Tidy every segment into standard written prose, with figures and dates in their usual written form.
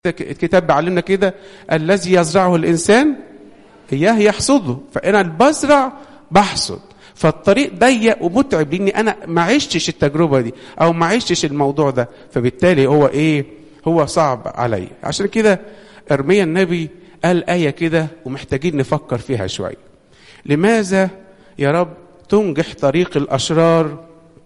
الكتاب بيعلمنا كده: الذي يزرعه الإنسان إياه يحصده. فأنا بزرع بحصد. فالطريق ضيق ومتعب لأني أنا ما عشتش التجربة دي أو ما عشتش الموضوع ده، فبالتالي هو صعب علي. عشان كده إرميا النبي قال آية كده ومحتاجين نفكر فيها شوية. لماذا يا رب تنجح طريق الأشرار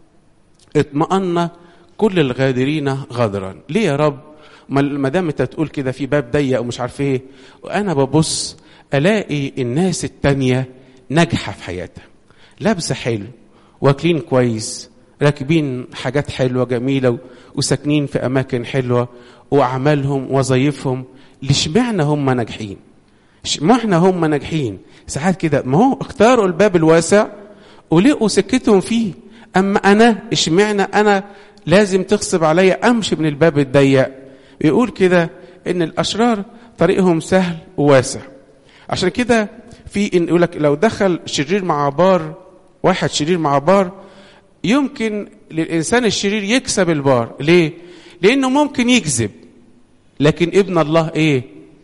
اطمأن كل الغادرين غدرا؟ ليه يا رب ما دام انت تقول كده في باب ضيق ومش عارف ايه، وانا ببص الاقي الناس التانية ناجحة في حياتها، لابسة حلو، واكلين كويس، راكبين حاجات حلوة جميلة، وساكنين في اماكن حلوة، واعمالهم وظايفهم. ليشمعنا هم ناجحين؟ اشمعنا هم ناجحين؟ ساعات كده ما هو اختاروا الباب الواسع ولقوا سكتهم فيه، اما انا اشمعنا انا لازم تغصب عليا امشي من الباب الضيق؟ يقول كده ان الاشرار طريقهم سهل وواسع. عشان كده في ان يقول لك لو دخل شرير مع بار، واحد شرير مع بار، يمكن للانسان الشرير يكسب البار. ليه؟ لانه ممكن يكذب، لكن ابن الله ايه؟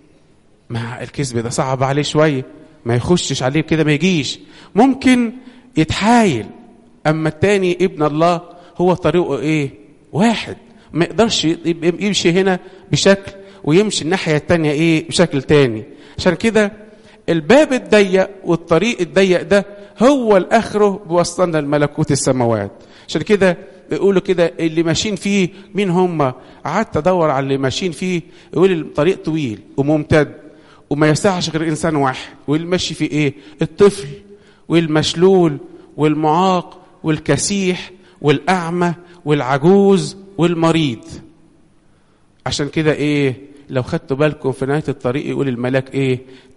مع الكذب ده صعب عليه شويه، ما يخشش عليه كده، ما يجيش، ممكن يتحايل. اما التاني ابن الله هو طريقه ايه؟ واحد، ما يقدرش يمشي هنا بشكل ويمشي الناحية التانية ايه بشكل تاني. عشان كده الباب الضيق والطريق الضيق ده هو الاخره بوصلنا الملكوت السماوات. عشان كده يقولوا كده اللي ماشيين فيه مين هم؟ قعدت ادور على اللي ماشيين فيه، يقول الطريق طويل وممتد وما يسعش غير انسان واحد، واللي ماشي فيه ايه؟ الطفل والمشلول والمعاق والكسيح والاعمى والعجوز والمريض. عشان كده ايه؟ لو خدتوا بالكم في نهاية الطريق يقول الملاك ايه؟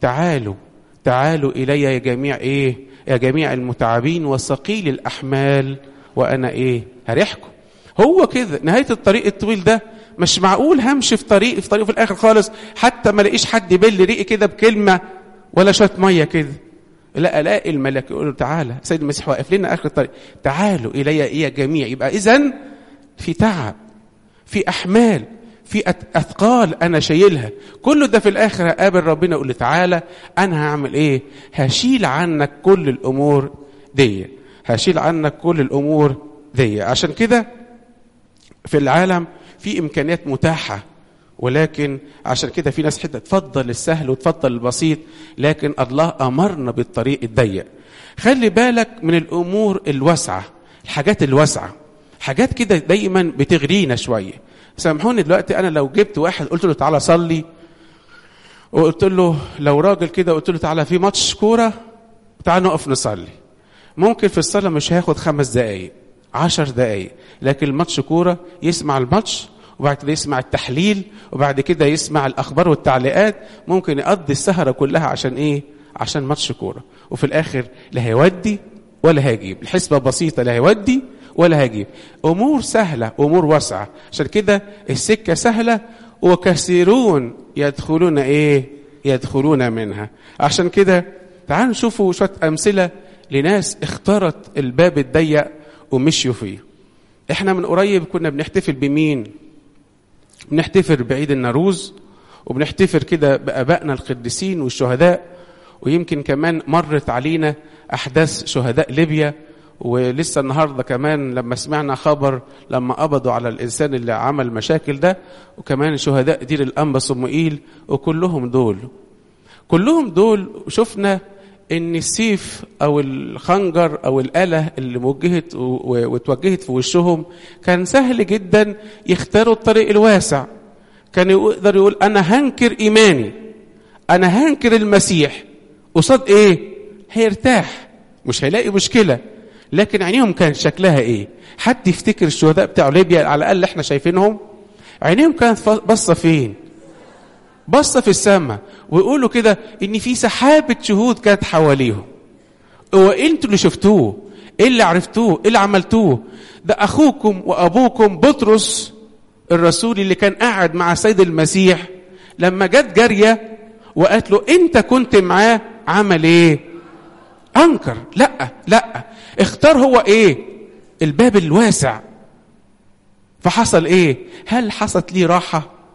تعالوا الي يا جميع ايه؟ يا جميع المتعبين وثقيل الاحمال وانا ايه؟ هريحكم. هو كده نهاية الطريق الطويل ده. مش معقول همشي في طريق في الاخر خالص حتى ما لاقيش حد يبل ريقي كده بكلمة ولا شوية مية كده. لا، الاقي الملاك يقول له تعالى، سيد المسيح واقف لنا اخر الطريق، تعالوا الي يا جميع. يبقى اذن في تعب، في احمال، في اثقال انا شايلها، كله ده في الاخر هقابل ربنا يقول لي تعالى انا هعمل ايه؟ هشيل عنك كل الامور دي، هشيل عنك كل الامور دي. عشان كده في العالم في امكانيات متاحه، ولكن عشان كده في ناس حتى تفضل السهل وتفضل البسيط، لكن الله امرنا بالطريق الضيق. خلي بالك من الامور الواسعه، الحاجات الواسعه، حاجات كده دايما بتغرينا شويه. سامحوني دلوقتي انا لو جبت واحد قلت له تعالى صلي، وقلت له لو راجل كده قلت له تعالى في ماتش كوره تعالى نقف نصلي، ممكن في الصلاه مش هياخد 5 دقائق 10 دقائق، لكن الماتش كوره يسمع الماتش وبعد كده يسمع التحليل وبعد كده يسمع الاخبار والتعليقات، ممكن يقضي السهره كلها عشان ايه؟ عشان ماتش كوره، وفي الاخر لا هيودي ولا هيجيب. الحسبه بسيطه، لا هيودي ولا هيجيب. امور سهله، امور واسعه. عشان كده السكه سهله وكثيرون يدخلون ايه؟ يدخلون منها. عشان كده تعالوا نشوفوا شويه امثله لناس اختارت الباب الضيق ومشيوا فيه. احنا من قريب كنا بنحتفل بمين؟ بنحتفل بعيد النوروز، وبنحتفل كده بآبائنا القديسين والشهداء، ويمكن كمان مرت علينا أحداث شهداء ليبيا، ولسه النهاردة كمان لما سمعنا خبر لما قبضوا على الإنسان اللي عمل مشاكل ده، وكمان شهداء دير الأنبا صموئيل، وكلهم دول شفنا ان السيف او الخنجر او الآلة اللي موجهت وتوجهت في وشهم كان سهل جدا يختاروا الطريق الواسع. كان يقدر يقول انا هنكر ايماني، انا هنكر المسيح، قصاد ايه؟ هيرتاح، مش هيلاقي مشكلة. لكن عينيهم كان شكلها ايه؟ حد يفتكر الشهداء بتاع ليبيا على الاقل احنا شايفينهم؟ عينيهم كانت بصة فين؟ بصة في السماء. ويقولوا كده ان في سحابة شهود كانت حواليهم. وانتوا اللي شفتوه، ايه اللي عرفتوه، ايه اللي عملتوه؟ ده اخوكم وابوكم بطرس الرسول اللي كان قاعد مع سيد المسيح لما جت جارية وقالت له انت كنت معاه، عمل ايه؟ انكر. لا اختار هو ايه؟ الباب الواسع. فحصل ايه؟ هل حصلت ليه راحة؟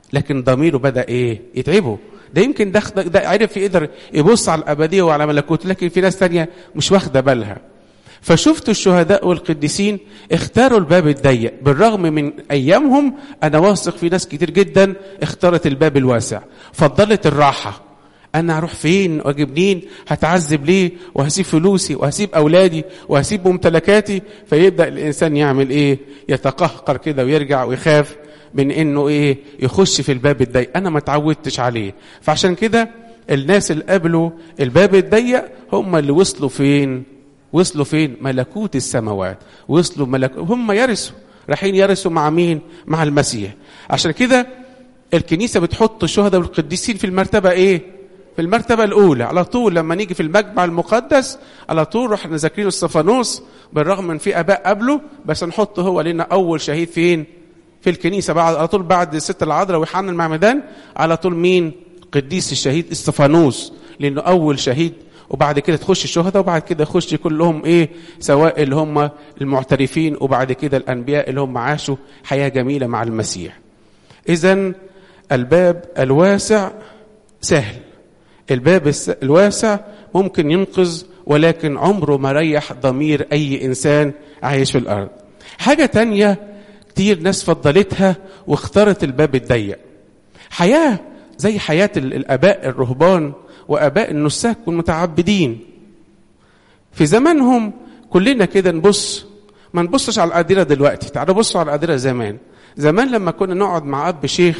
لكن ضميره بدأ ايه؟ يتعبه. ده يمكن ده عرف يقدر يبص على الأبدية وعلى ملكوت، لكن في ناس تانية مش واخدة بالها. فشفت الشهداء والقديسين اختاروا الباب الضيق، بالرغم من أيامهم أنا واثق في ناس كتير جدا اختارت الباب الواسع، فضلت الراحة. أنا هروح فين وأجيب منين؟ هتعذب ليه؟ وهسيب فلوسي وهسيب أولادي وهسيب ممتلكاتي. فيبدأ الإنسان يعمل إيه؟ يتقهقر كده ويرجع ويخاف من إنه إيه؟ يخش في الباب الضيق. أنا ما تعودتش عليه. فعشان كده الناس اللي قبلوا الباب الضيق هم اللي وصلوا فين؟ وصلوا فين؟ ملكوت السماوات. وصلوا هم يرثوا، رايحين يرثوا مع مين؟ مع المسيح. عشان كده الكنيسة بتحط الشهداء والقديسين في المرتبة ايه؟ في المرتبة الأولى على طول. لما نيجي في المجمع المقدس على طول رح ذاكرين استفانوس، بالرغم من في آباء قبله، بس نحطه هو لنا أول شهيد فين؟ في الكنيسة. بعد على طول بعد الست العذراء ويوحنا المعمدان على طول مين؟ قديس الشهيد استفانوس، لأنه أول شهيد. وبعد كده تخش الشهداء، وبعد كده يخش كلهم ايه؟ سواء اللي هم المعترفين، وبعد كده الأنبياء اللي هم عاشوا حياة جميلة مع المسيح. إذن الباب الواسع سهل، الباب الواسع ممكن ينقذ، ولكن عمره ما ريح ضمير أي إنسان عايش في الأرض. حاجة تانية كتير ناس فضلتها واختارت الباب الضيق. حياة زي حياة الآباء الرهبان وآباء النساك والمتعبدين في زمانهم. كلنا كده نبص، ما نبصش على القادرة دلوقتي، تعالوا بصوا على القادرة زمان. زمان لما كنا نقعد مع أب شيخ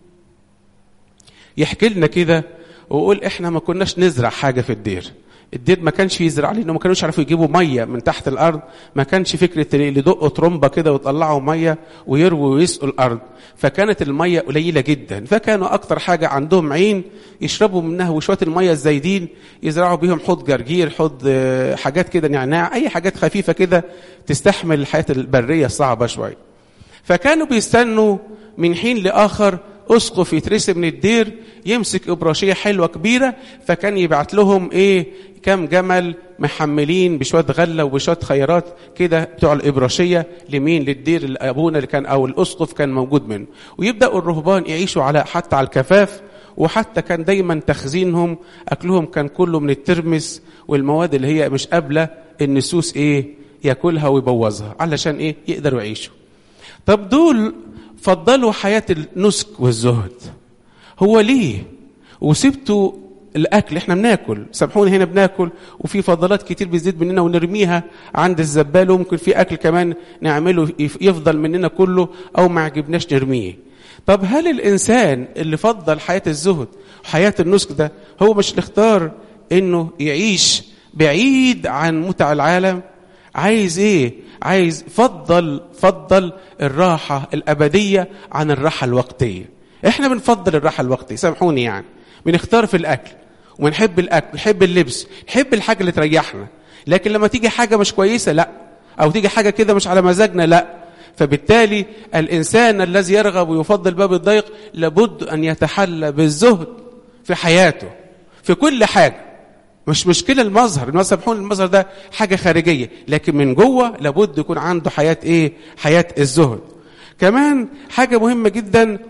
يحكي لنا كده ويقول إحنا ما كناش نزرع حاجة في الدير. الدير ما كانش يزرع، لأنه ما كانوش عارفوا يجيبوا مية من تحت الأرض. ما كانش فكرة اللي يدقوا طرمبة كده ويطلعوا مية ويرووا ويسقوا الأرض، فكانت المية قليلة جدا. فكانوا أكتر حاجة عندهم عين يشربوا منها، وشوية المية الزايدين يزرعوا بيهم حوض جرجير، حوض حاجات كده نعناع، أي حاجات خفيفة كده تستحمل الحياة البرية الصعبة شوية. فكانوا بيستنوا من حين لآخر أسقف يترسم من الدير يمسك إبراشية حلوة كبيرة، فكان يبعت لهم إيه؟ كم جمل محملين بشوية غلة وبشوية خيرات كده بتوع الإبراشية لمين؟ للدير اللي أبونا اللي كان أو الأسقف كان موجود منه. ويبدأوا الرهبان يعيشوا على حتى على الكفاف، وحتى كان دايما تخزينهم أكلهم كان كله من الترمس والمواد اللي هي مش قابلة النسوس إيه؟ يأكلها ويبوظها، علشان إيه؟ يقدروا يعيشوا. طب دول فضلوا حياة النسك والزهد، هو ليه؟ وسبتوا الأكل. إحنا بناكل، سامحوني، هنا بناكل وفي فضلات كتير بتزيد مننا ونرميها عند الزبال، وممكن في أكل كمان نعمله يفضل مننا كله أو ما عجبناش نرميه. طب هل الإنسان اللي فضل حياة الزهد وحياة النسك ده هو مش الاختار إنه يعيش بعيد عن متع العالم؟ عايز إيه؟ عايز فضل الراحة الأبدية عن الراحة الوقتية. إحنا بنفضل الراحة الوقتية، سامحوني، يعني بنختار في الأكل ونحب الأكل، نحب اللبس، نحب الحاجة اللي تريحنا، لكن لما تيجي حاجة مش كويسة لا، أو تيجي حاجة كده مش على مزاجنا لا. فبالتالي الإنسان الذي يرغب ويفضل باب الضيق لابد أن يتحلى بالزهد في حياته في كل حاجة. مش مشكلة المظهر، سامحوني، المظهر ده حاجة خارجية، لكن من جوه لابد يكون عنده حياة ايه؟ حياة الزهد. كمان حاجة مهمة جدا،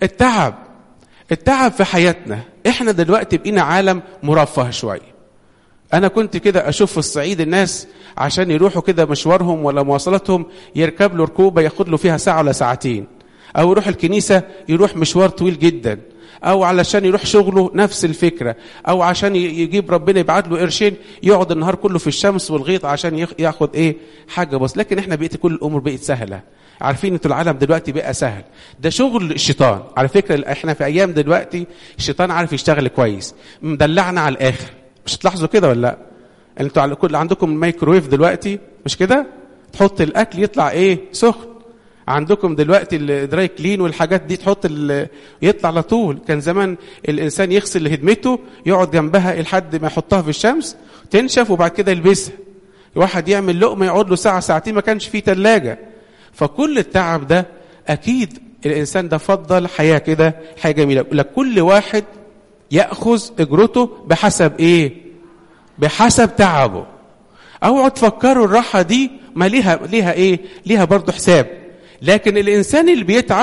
التعب في حياتنا. احنا دلوقتي بقينا عالم مرفه شوية. انا كنت كده اشوف في الصعيد الناس عشان يروحوا كده مشوارهم ولا مواصلاتهم يركب له ركوبة ياخد له فيها ساعة ولا ساعتين، او يروح الكنيسة يروح مشوار طويل جدا، او علشان يروح شغله نفس الفكرة، او عشان يجيب ربنا يبعت له قرشين يقعد النهار كله في الشمس والغيط عشان ياخد ايه؟ حاجة بس. لكن احنا بقيت كل الامور بقت سهلة. عارفين ان العالم دلوقتي بقى سهل، ده شغل الشيطان على فكرة. احنا في ايام دلوقتي الشيطان عارف يشتغل كويس، مدلعنا على الاخر. مش تلاحظوا كده ولا لا؟ انتوا كل عندكم الميكروويف دلوقتي، مش كده؟ تحط الاكل يطلع ايه؟ سخن. عندكم دلوقتي الدراي كلين والحاجات دي تحط يطلع على طول. كان زمان الانسان يغسل هدمته يقعد جنبها لحد ما يحطها في الشمس تنشف وبعد كده يلبسها. واحد يعمل لقمه يقعد له ساعه ساعتين، ما كانش فيه ثلاجه. فكل التعب ده اكيد الانسان ده فضل حياه كده، حاجه جميله. لك كل واحد ياخذ اجرته بحسب ايه؟ بحسب تعبه. اوعوا تفكروا الراحه دي ما ليها ايه؟ ليها برضه حساب. لكن الإنسان اللي بيتعب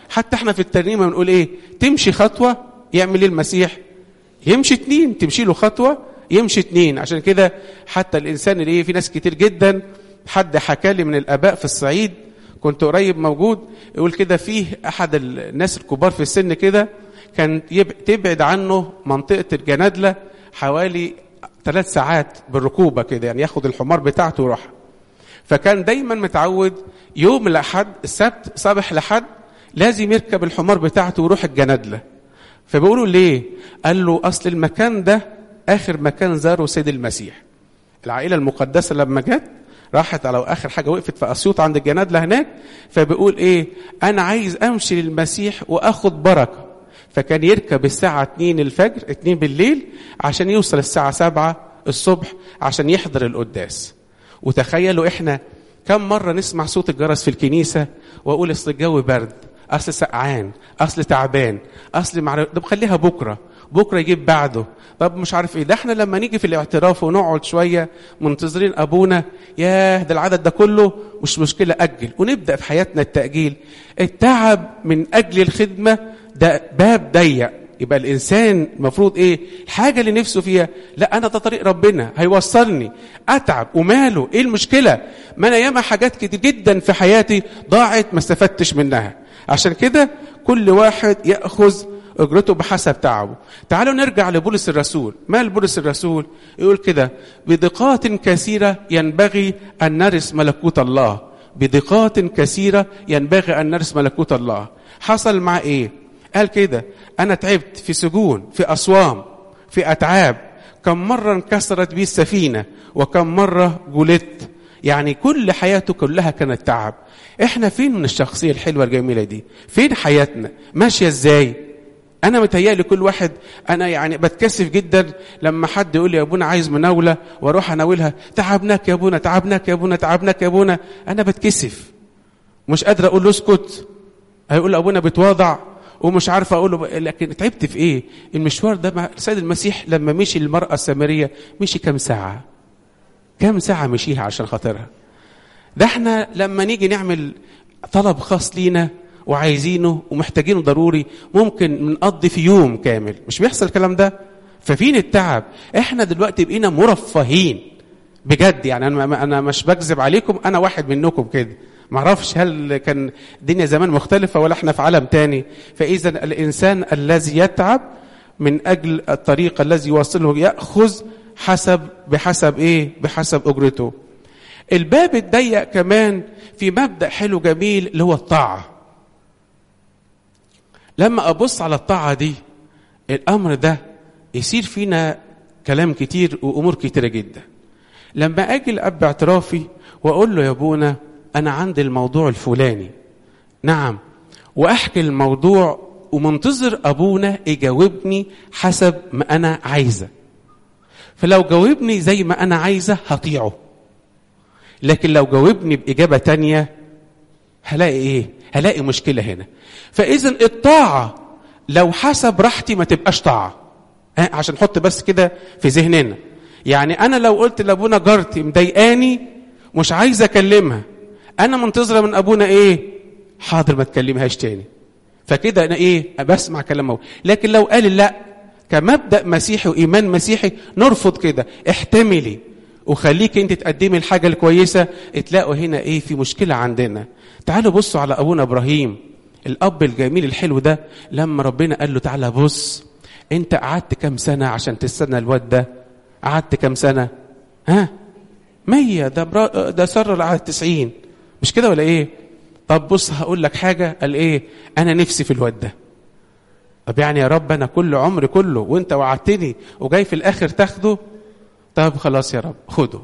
حتى احنا في الترنيمة بنقول ايه؟ تمشي خطوة يعمل ايه المسيح؟ يمشي 2. تمشي له خطوة يمشي 2. عشان كده حتى الإنسان اللي في ناس كتير جدا، حد حكى لي من الآباء في الصعيد، كنت قريب موجود، يقول كده فيه أحد الناس الكبار في السن كده كان تبعد عنه منطقة الجنادلة حوالي 3 ساعات بالركوبة كده، يعني ياخد الحمار بتاعته ويروح. فكان دايما متعود يوم الأحد السبت صباح الأحد لازم يركب الحمار بتاعته ويروح الجنادلة. فبيقولوا ليه؟ قال له أصل المكان ده آخر مكان زاره سيد المسيح. العائلة المقدسة لما جت راحت على آخر حاجة وقفت في أسيوط عند الجنادلة هناك، فبيقول إيه؟ أنا عايز أمشي للمسيح وأخد بركة. فكان يركب الساعة 2 الفجر 2 بالليل عشان يوصل الساعة 7 الصبح عشان يحضر القداس. وتخيلوا إحنا كم مرة نسمع صوت الجرس في الكنيسة وأقول أصل الجو برد، أصل سقعان، أصل تعبان، أصل ده بخليها بكرة يجيب بعده، طب مش عارف إيه. ده إحنا لما نيجي في الاعتراف ونقعد شوية منتظرين أبونا، ياه ده العدد ده كله مش مشكلة، أجل. ونبدأ في حياتنا التأجيل. التعب من أجل الخدمة ده باب ضيق. يبقى الإنسان المفروض إيه؟ الحاجة اللي نفسه فيها، لا أنا ده طريق ربنا هيوصلني، أتعب وماله، إيه المشكلة؟ ما أنا ياما حاجات كتير جدا في حياتي ضاعت ما استفدتش منها. عشان كده كل واحد يأخذ أجرته بحسب تعبه. تعالوا نرجع لبولس الرسول. ما بولس الرسول يقول كده: بدقات كثيرة ينبغي أن نرث ملكوت الله. بدقات كثيرة ينبغي أن نرث ملكوت الله. حصل مع إيه؟ قال كده: أنا تعبت في سجون، في أصوام، في أتعاب، كم مرة انكسرت بي السفينة وكم مرة جلدت. يعني كل حياته كلها كانت تعب. احنا فين من الشخصية الحلوة الجميلة دي؟ فين حياتنا ماشية ازاي؟ انا متهيألي كل واحد، انا يعني بتكسف جدا لما حد يقول لي يا ابونا عايز مناولة واروح اناولها، تعبناك يا ابونا، تعبناك يا ابونا، تعبناك يا ابونا. انا بتكسف، مش قادر اقول له اسكت، هيقول ابونا بتواضع ومش عارف اقول له. لكن تعبت في ايه؟ المشوار ده مع السيد المسيح لما مشي المرأة السامرية مشي كم ساعة؟ كم ساعة مشيها عشان خاطرها؟ ده احنا لما نيجي نعمل طلب خاص لينا وعايزينه ومحتاجينه ضروري ممكن نقضي في يوم كامل. مش بيحصل الكلام ده؟ ففين التعب؟ احنا دلوقتي بقينا مرفهين بجد. يعني انا مش بكذب عليكم، انا واحد منكم كده. معرفش هل كان الدنيا زمان مختلفة ولا احنا في عالم تاني. فإذا الإنسان الذي يتعب من أجل الطريق الذي يوصله يأخذ بحسب إيه؟ بحسب أجرته. الباب الضيق كمان في مبدأ حلو جميل اللي هو الطاعة. لما أبص على الطاعة دي، الأمر ده يصير فينا كلام كتير وأمور كتيرة جدا. لما أجي لأب اعترافي وأقول له يا أبونا أنا عندي الموضوع الفلاني، نعم، وأحكي الموضوع ومنتظر أبونا يجاوبني حسب ما أنا عايزة. فلو جاوبني زي ما أنا عايزة هطيعه، لكن لو جاوبني بإجابة تانية هلاقي إيه؟ هلاقي مشكلة هنا. فإذن الطاعة لو حسب راحتي ما تبقاش طاعة. عشان نحط بس كده في ذهننا. يعني أنا لو قلت لأبونا جارتي مضايقاني مش عايزة أكلمها، أنا منتظرة من أبونا إيه؟ حاضر ما تكلمهاش تاني. فكده أنا إيه؟ بسمع كلامه. لكن لو قال لا، كمبدأ مسيحي وإيمان مسيحي نرفض كده، احتملي وخليك أنت تقدمي الحاجة الكويسة. تلاقوا هنا إيه؟ في مشكلة عندنا. تعالوا بصوا على أبونا إبراهيم الأب الجميل الحلو ده. لما ربنا قال له تعالى بص، أنت قعدت كم سنة عشان تستنى الواد ده؟ قعدت كم سنة؟ 100. ده سر قعد 90، مش كده ولا إيه؟ طب بص هقول لك حاجة. قال إيه؟ أنا نفسي في الواد ده. طب يعني يا رب أنا كل عمري كله وأنت وعدتني وجاي في الآخر تاخده؟ طب خلاص يا رب خده.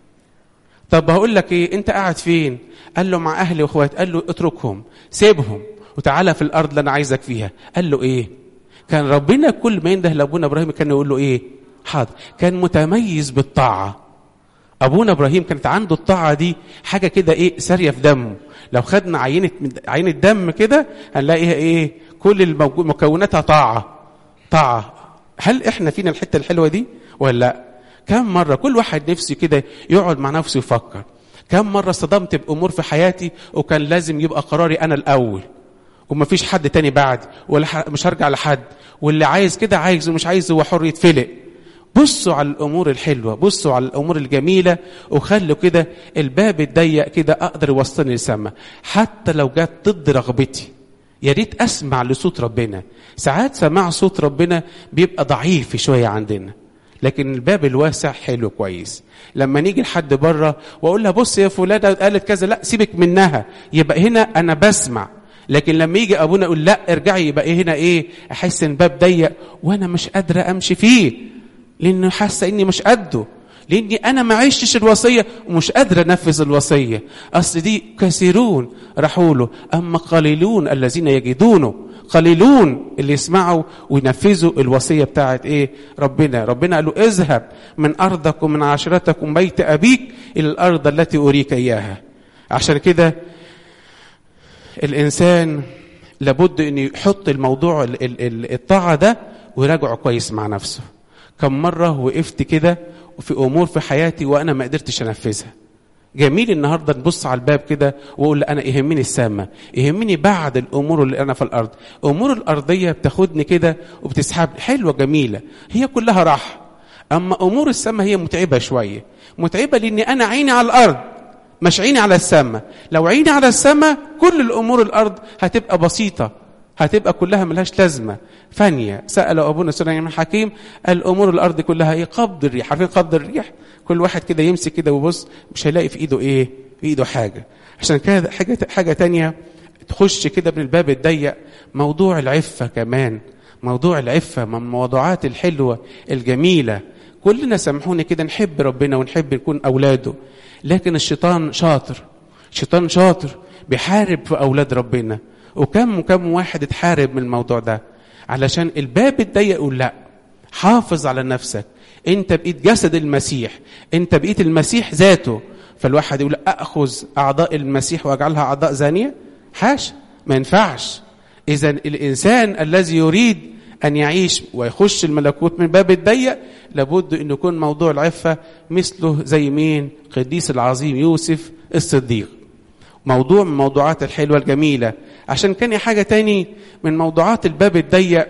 طب هقول لك إيه؟ أنت قاعد فين؟ قال له مع أهلي وأخواتي. قال له اتركهم، سيبهم وتعالى في الأرض اللي أنا عايزك فيها. قال له إيه؟ كان ربنا كل ما ينده لأبونا إبراهيم كان يقول له إيه؟ حاضر. كان متميز بالطاعة. أبونا إبراهيم كانت عنده الطاعة دي حاجة كده إيه؟ سارية في دمه. لو خدنا عينة دم كده هنلاقيها إيه؟ كل مكوناتها طاعة. هل إحنا فينا الحتة الحلوة دي ولا لا؟ كم مرة كل واحد نفسه كده يقعد مع نفسه يفكر، كم مرة صدمت بأمور في حياتي وكان لازم يبقى قراري أنا الأول، ومفيش حد تاني بعد، ولا مش هرجع لحد، واللي عايز كده عايز ومش عايز هو حر يتفلق. بصوا على الأمور الحلوة، بصوا على الأمور الجميلة، وخلوا كده الباب الضيق كده أقدر يوصلني للسما حتى لو جات ضد رغبتي. يا ريت أسمع لصوت ربنا. ساعات سماع صوت ربنا بيبقى ضعيف شوية عندنا، لكن الباب الواسع حلو كويس. لما نيجي لحد بره وأقول لها بص يا فلانة قالت كذا، لا سيبك منها، يبقى هنا أنا بسمع. لكن لما يجي أبونا يقول لا ارجعي، يبقى هنا إيه؟ أحس إن الباب ضيق وأنا مش قادرة أمشي فيه، لأنه حاسة إني مش قده، لأني أنا ما عشتش الوصية ومش قادرة أنفذ الوصية. أصل دي كثيرون راحوا له، أما قليلون الذين يجدونه. قليلون اللي يسمعوا وينفذوا الوصية بتاعت إيه؟ ربنا قال له اذهب من أرضك ومن عشيرتك ومن بيت أبيك إلى الأرض التي أريك إياها. عشان كده الإنسان لابد أن يحط الموضوع الطاعة ده ويراجعه كويس مع نفسه. كم مرة وقفت كده وفي أمور في حياتي وأنا ما قدرتش أنفذها. جميل النهاردة نبص على الباب كده وأقول أنا يهمني السماء، يهمني بعد الأمور اللي أنا في الأرض. أمور الأرضية بتاخدني كده وبتسحب، حلوة جميلة هي كلها راحة. أما أمور السماء هي متعبة شوية، متعبة لأني أنا عيني على الأرض مش عيني على السماء. لو عيني على السماء كل الأمور الأرض هتبقى بسيطة، هتبقى كلها ملهاش لازمة فانية. سألوا أبونا سليمان الحكيم الأمور الأرض كلها إيه؟ قبض الريح. عارفين قبض الريح؟ كل واحد كده يمسك كده وبص مش هيلاقي في إيده إيه؟ في إيده حاجة. عشان كده حاجة تانية تخش كده من الباب الضيق، موضوع العفة كمان. موضوع العفة من الموضوعات الحلوة الجميلة. كلنا سامحوني كده نحب ربنا ونحب نكون أولاده، لكن الشيطان شاطر بيحارب في أولاد ربنا. وكم واحد اتحارب من الموضوع ده علشان الباب الضيق. يقول لا، حافظ على نفسك، انت بقيت جسد المسيح، انت بقيت المسيح ذاته. فالواحد يقول أخذ أعضاء المسيح وأجعلها أعضاء زانية؟ حاش، ما ينفعش. إذن الإنسان الذي يريد أن يعيش ويخش الملكوت من باب الضيق لابد أن يكون موضوع العفة مثله زي مين؟ قديس العظيم يوسف الصديق. موضوع من موضوعات الحلوة الجميلة. عشان كان حاجة تاني من موضوعات الباب الضيق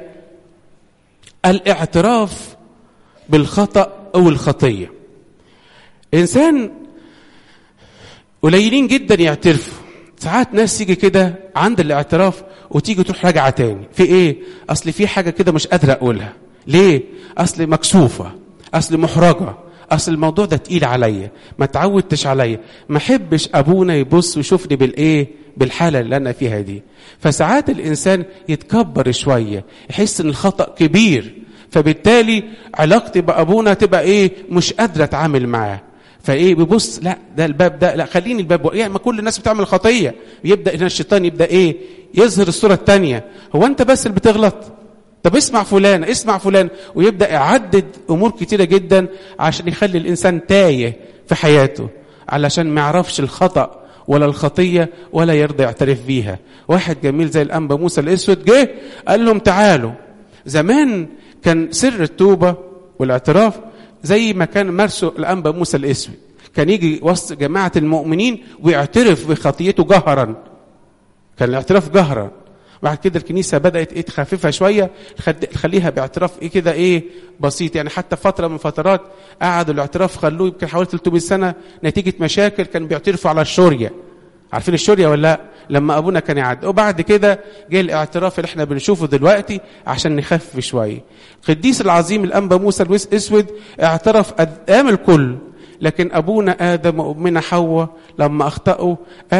الاعتراف بالخطأ أو الخطية. إنسان قليلين جدا يعترفوا. ساعات ناس تيجي كده عند الاعتراف وتيجي تروح راجعة تاني في ايه؟ اصل في حاجة كده مش قادرة اقولها. ليه؟ اصل مكسوفة، اصل محرجة، اصل الموضوع ده تقيل عليا، ما تعودتش عليا، ما حبش ابونا يبص ويشوفني بالايه؟ بالحالة اللي انا فيها دي. فساعات الانسان يتكبر شوية، يحس ان الخطأ كبير، فبالتالي علاقتي بابونا تبقى ايه؟ مش قادرة اتعامل معاه. فايه؟ بيبص لا ده الباب ده لا خليني الباب يعني ما كل الناس بتعمل خطيه. يبدا هنا الشيطان يبدا ايه؟ يظهر الصوره الثانيه. هو انت بس اللي بتغلط؟ طب اسمع فلان، ويبدا يعدد امور كتيره جدا عشان يخلي الانسان تايه في حياته، علشان ما يعرفش الخطا ولا الخطيه ولا يرضى يعترف بيها. واحد جميل زي الانبا موسى الاسود جه قال لهم تعالوا. زمان كان سر التوبه والاعتراف زي ما كان مارسه الأنبا موسى الأسود، كان يجي وسط جماعة المؤمنين ويعترف بخطيته جهرا. كان الاعتراف جهرا. بعد كده الكنيسة بدأت تخففها شوية، تخليها باعتراف كده بسيط. يعني حتى فترة من فترات قعدوا الاعتراف خلوه يمكن حوالي 300 سنة نتيجة مشاكل كانوا بيعترفوا على الشورية. عارفين الشورية ولا لا؟ لما أبونا كان يعد. وبعد كده جاء الاعتراف اللي احنا بنشوفه دلوقتي عشان نخفف شوية. قديس العظيم الأنبا موسى الأسود اعترف قدام الكل، لكن أبونا آدم وأمنا حواء لما أخطأوا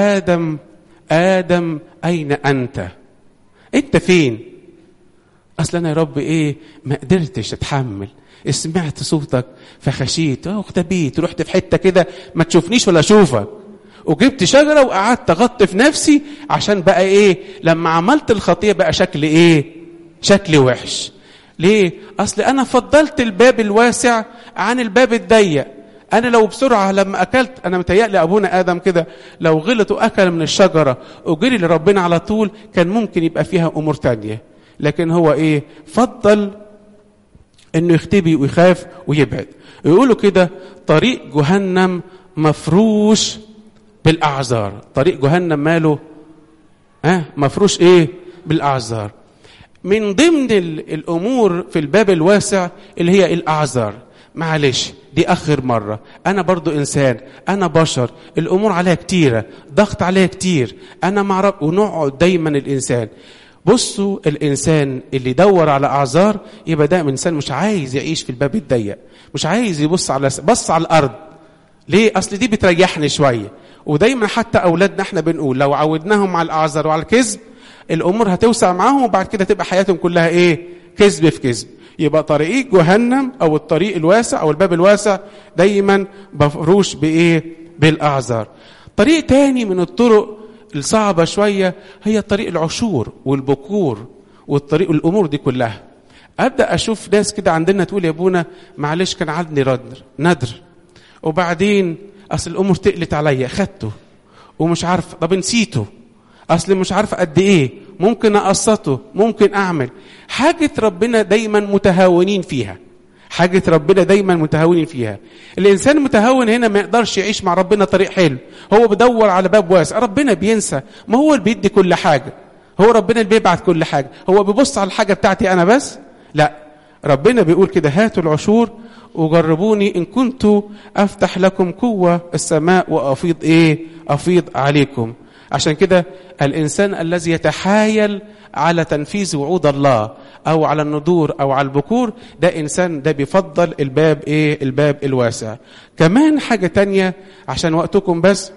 آدم أين أنت؟ أنت فين؟ أصل أنا يا رب ما قدرتش أتحمل، سمعت صوتك فخشيت واختبيت، رحت في حتة كده ما تشوفنيش ولا أشوفك، وجبت شجرة وقعدت أغطي في نفسي عشان بقى لما عملت الخطية بقى شكل شكل وحش. ليه؟ أصل أنا فضلت الباب الواسع عن الباب الضيق. أنا لو بسرعة لما أكلت، أنا متهيألي أبونا آدم كده لو غلط وأكل من الشجرة وجري لربنا على طول كان ممكن يبقى فيها أمور تانية. لكن هو فضل إنه يختبي ويخاف ويبعد. يقولوا كده طريق جهنم مفروش بالأعذار. طريق جهنم ماله؟ مفروش بالاعذار. من ضمن الامور في الباب الواسع اللي هي الاعذار. معلش دي اخر مره، انا برضو انسان، انا بشر، الامور عليا كتيره، ضغط عليا كتير، انا معرف. ونقعد دايما الانسان، بصوا الانسان اللي يدور على اعذار يبقى ده انسان مش عايز يعيش في الباب الضيق، مش عايز يبص على الارض. ليه؟ اصل دي بتريحني شويه. ودايما حتى اولادنا احنا بنقول لو عودناهم على الاعذار وعلى الكذب الامور هتوسع معاهم، وبعد كده تبقى حياتهم كلها ايه؟ كذب في كذب. يبقى طريق جهنم او الطريق الواسع او الباب الواسع دايما مفروش بايه؟ بالاعذار. طريق تاني من الطرق الصعبه شويه هي طريق العشور والبكور والطريق الامور دي كلها. ابدا اشوف ناس كده عندنا تقول يا ابونا معلش كان عندي ندر وبعدين اصل الامور تقلت عليا خدته ومش عارف، طب نسيته، اصل مش عارف قد ايه، ممكن اقسطه، ممكن اعمل حاجه. ربنا دايما متهاونين فيها، حاجه ربنا دايما متهاونين فيها. الانسان المتهاون هنا ما يقدرش يعيش مع ربنا طريق حلو، هو بدور على باب واسع. ربنا بينسى، ما هو اللي بيدي كل حاجه، هو ربنا اللي بيبعت كل حاجه، هو بيبص على الحاجه بتاعتي انا بس؟ لا، ربنا بيقول كده هاتوا العشور وجربوني ان كنت افتح لكم قوه السماء وافيض ايه؟ افيض عليكم. عشان كده الانسان الذي يتحايل على تنفيذ وعود الله او على النذور او على البكور ده انسان ده بيفضل الباب ايه؟ الباب الواسع. كمان حاجه تانية عشان وقتكم بس،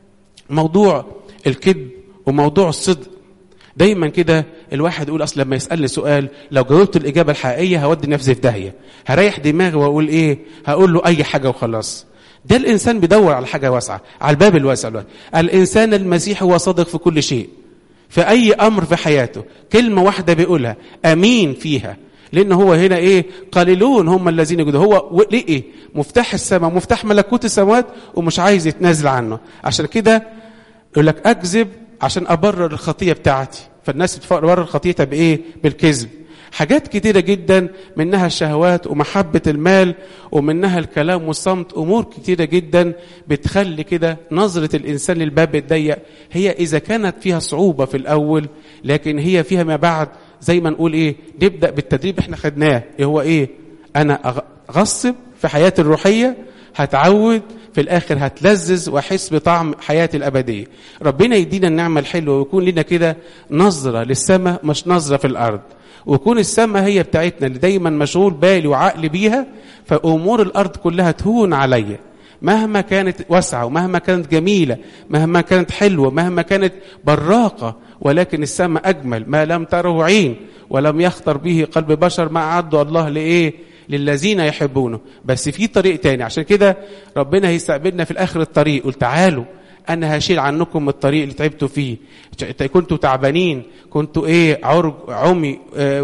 موضوع الكذب وموضوع الصدق. دايما كده الواحد يقول اصل لما يسالني سؤال لو جاوبت الاجابه الحقيقيه هودي نفسي في داهيه، هريح دماغي واقول ايه؟ هقول له اي حاجه وخلاص. ده الانسان بيدور على حاجه واسعه، على الباب الواسع. الانسان المسيحي هو صادق في كل شيء، في اي امر في حياته كلمه واحده بيقولها امين فيها، لان هو هنا ايه؟ قليلون هم الذين يجدون. هو ليه ايه؟ مفتاح السماء، مفتاح ملكوت السماوات، ومش عايز يتنازل عنه. عشان كده يقول لك اكذب عشان ابرر الخطيه بتاعتي، فالناس بتبرر خطيتها بايه؟ بالكذب. حاجات كتيرة جدا، منها الشهوات ومحبة المال، ومنها الكلام والصمت. أمور كتيرة جدا بتخلي كده نظرة الإنسان للباب الضيق هي إذا كانت فيها صعوبة في الأول، لكن هي فيها ما بعد. زي ما نقول إيه؟ نبدأ بالتدريب احنا خدناه، إيه هو إيه؟ أنا أغصب في حياتي الروحية، هتعود في الآخر هتلذذ وأحس بطعم حياتي الأبدية. ربنا يدينا النعمة الحلوة ويكون لنا كده نظرة للسماء مش نظرة في الأرض، ويكون السماء هي بتاعتنا اللي دايما مشغول بالي وعقلي بيها، فأمور الأرض كلها تهون عليا مهما كانت واسعة ومهما كانت جميلة، مهما كانت حلوة، مهما كانت براقة، ولكن السماء أجمل ما لم تره عين ولم يخطر به قلب بشر ما أعده الله لإيه؟ للذين يحبونه. بس في طريق تاني. عشان كده ربنا هيستقبلنا في الآخر الطريق، قل تعالوا أنا هشيل عنكم الطريق اللي تعبتوا فيه، كنتوا تعبانين، كنتوا إيه؟ عمي،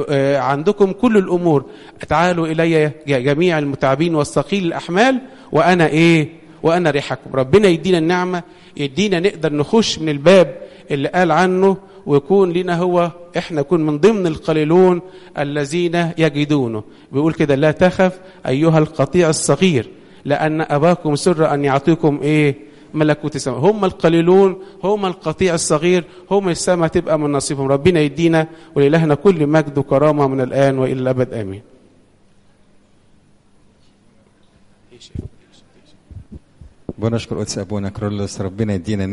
عندكم كل الأمور، تعالوا إلي جميع المتعبين والثقيل الأحمال وأنا إيه؟ وأنا ريحكم. ربنا يدينا النعمة، يدينا نقدر نخش من الباب اللي قال عنه، ويكون لنا هو احنا نكون من ضمن القليلون الذين يجدونه. بيقول كده لا تخف أيها القطيع الصغير لأن أباكم سر أن يعطيكم إيه؟ ملكوت السماء. هم القليلون، هم القطيع الصغير، هم السماء تبقى من نصيبهم. ربنا يدينا ولإلهنا كل مجد وكرامة من الآن وإلى الأبد آمين. بنشكر قدس أبونا كرولوس، ربنا يدينا